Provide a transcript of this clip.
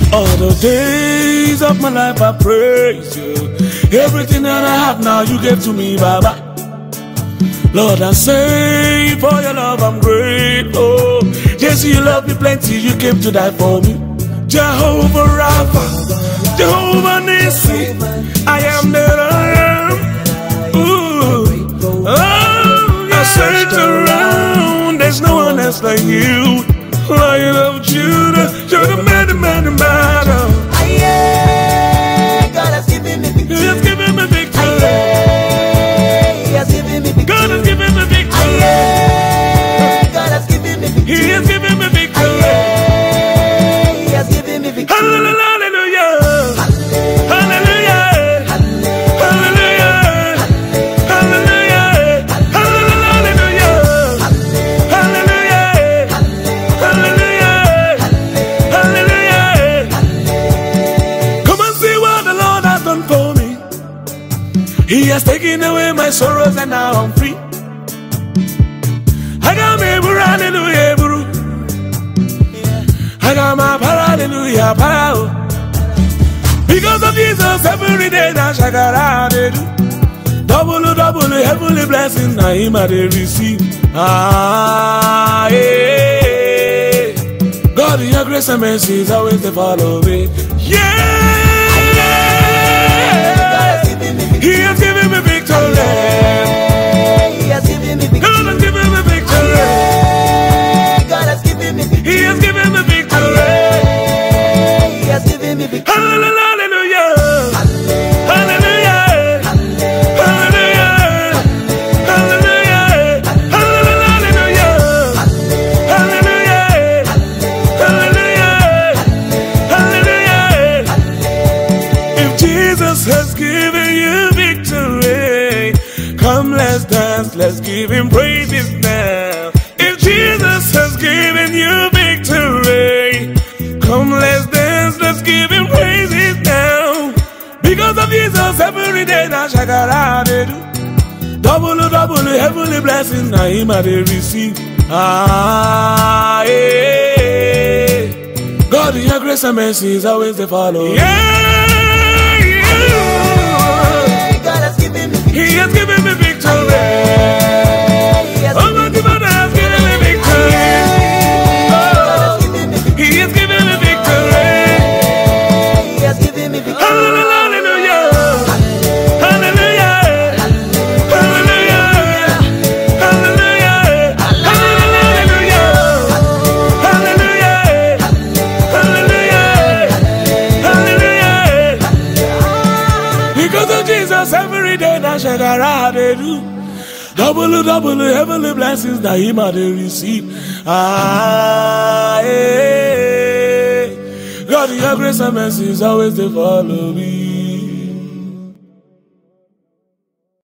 All the days of my life I praise you. Everything that I have now you gave to me, Baba. Lord, I say for your love I'm grateful. Yes, you love me plenty, you came to die for me. Jehovah Rapha, Jehovah Nissi, I am that I am. Ooh. Oh, I searched around, there's no one else like you. Lion of Judah, you're the man, battle. God has given me victory. He has given me victory. He has given me victory. God has given me victory. God has given me victory. He has given me victory. He has given me victory. Hallelujah. Hallelujah. Hallelujah. Hallelujah. Hallelujah. Hallelujah. Hallelujah. Come and see what the Lord has done for me. He has taken away my sorrows and now I'm free. I got me, hallelujah, bro. I got my hallelujah, power. Because of Jesus, every day now shakara they do. Double, heavenly blessing, now him I they receive. Ah, yeah. God, in your grace and mercy is always to follow me. Yeah. He has given me victory. He has given me victory. God has given me victory. God has given me victory. He has given me victory. He has given me victory. Hallelujah. Hallelujah. Hallelujah. Hallelujah. Hallelujah. Hallelujah. Hallelujah. If Jesus has given you victory, come let's dance, let's give him praises now. If Jesus has given you victory, come let's dance, let's give him praises now. Because of Jesus, every day now shakara they do. Double, heavenly blessing, now him I they receive. Ah, yeah. God, in your grace and mercy is always to follow. Yeah. God has given me victory. He has given me victory. Oh, my God has given me victory. He has given me victory. He has given me victory. Hallelujah. Hallelujah. Hallelujah. Hallelujah. Hallelujah. Hallelujah. Hallelujah. Because of Jesus, every day now shakara they do. Double, heavenly blessings that him I they receive. Ah, yeah. God, your grace and mercy is always to follow me.